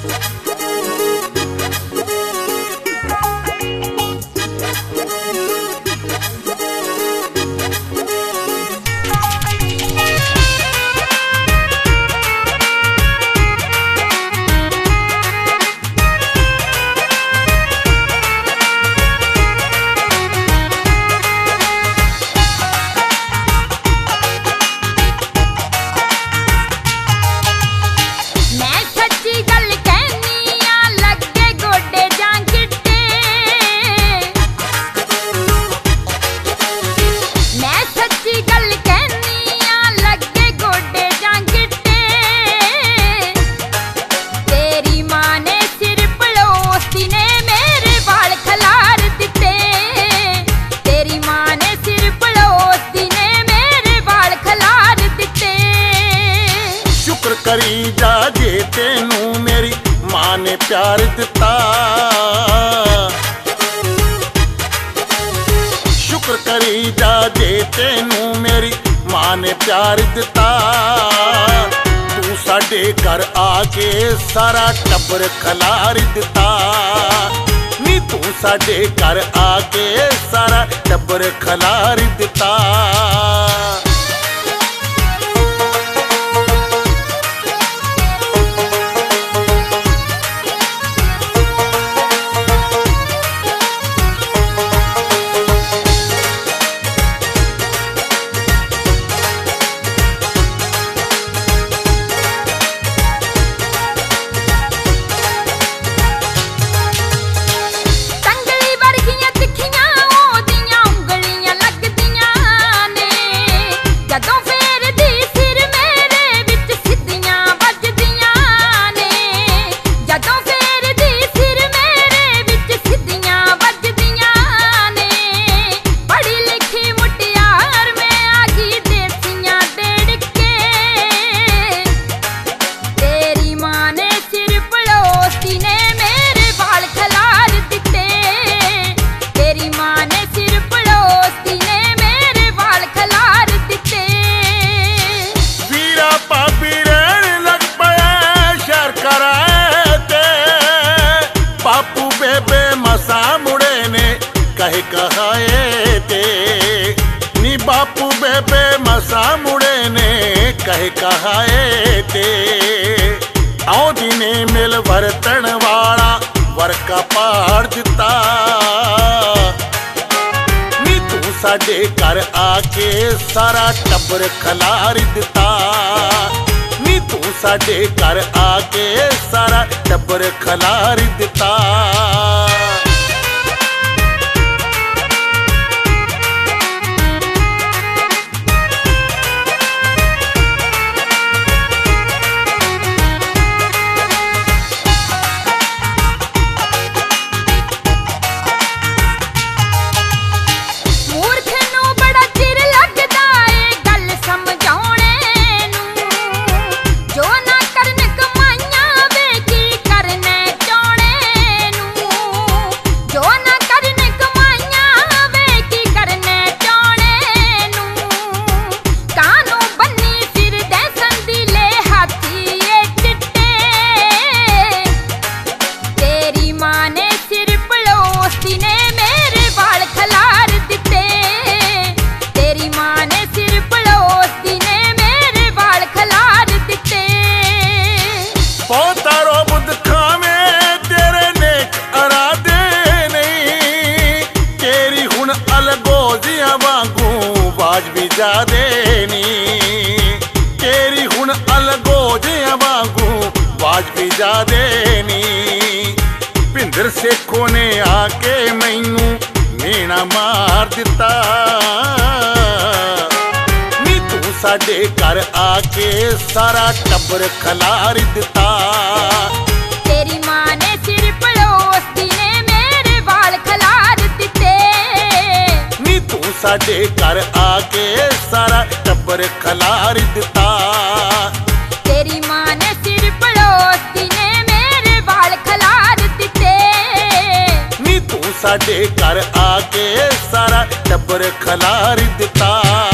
करी जा जे तेनू मेरी मां ने प्यार दिता। शुक्र करी जा जे तेनू मेरी मां ने प्यार दिता। तू साडे घर आके सारा टब्बर खलार दिता। नी तू साडे घर आके सारा टब्बर खलार दिता। कहे कहाए ते नी बापू बेबे मसा मुड़े ने कहे कहाए ते। आओ दिने मिल वरतन वाला वर का पार दिता। नी तू साडे घर आके सारा टब्बर खलार दिता। नी तू साडे घर आके सारा टब्बर खलार दिता। जादे नी तेरी हुण अलगोजियां वांगू बाज भी जादे नी। भिंदर सेखो ने आके मैनू मेना मार दिता। नी तू साडे घर आके सारा टब्बर खलार दिता। तेरी मां ने सिर पड़ोसी ने मेरे वाल खलार दिते। नी तू साडे घर आके सारा टब्बर खलार दिता। तेरी मां ने सिर पड़ोसी ने मेरे वाल खलार दिते। नी तू साडे घर आके सारा टब्बर खलार दिता।